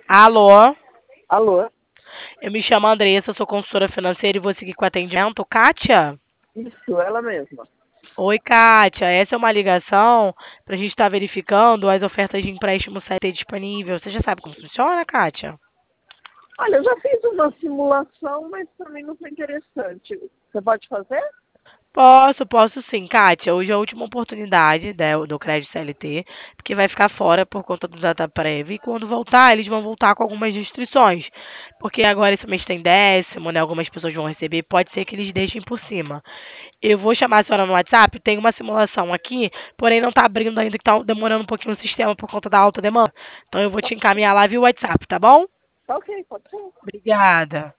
Alô? Alô? Eu me chamo Andressa, sou consultora financeira e vou seguir com o atendimento. Kátia? Isso, ela mesma. Oi, Kátia. Essa é uma ligação para a gente estar verificando as ofertas de empréstimo CT disponível. Você já sabe como funciona, Kátia? Olha, eu já fiz uma simulação, mas também não foi interessante. Você pode fazer? Posso sim, Kátia. Hoje é a última oportunidade do crédito CLT, porque vai ficar fora por conta do DataPrev. E quando voltar, eles vão voltar com algumas restrições. Porque agora esse mês tem décimo, né? Algumas pessoas vão receber, pode ser que eles deixem por cima. Eu vou chamar a senhora no WhatsApp, tem uma simulação aqui, porém não está abrindo ainda, que está demorando um pouquinho o sistema por conta da alta demanda. Então eu vou te encaminhar lá via WhatsApp, tá bom? Tá ok, pode ser. Obrigada.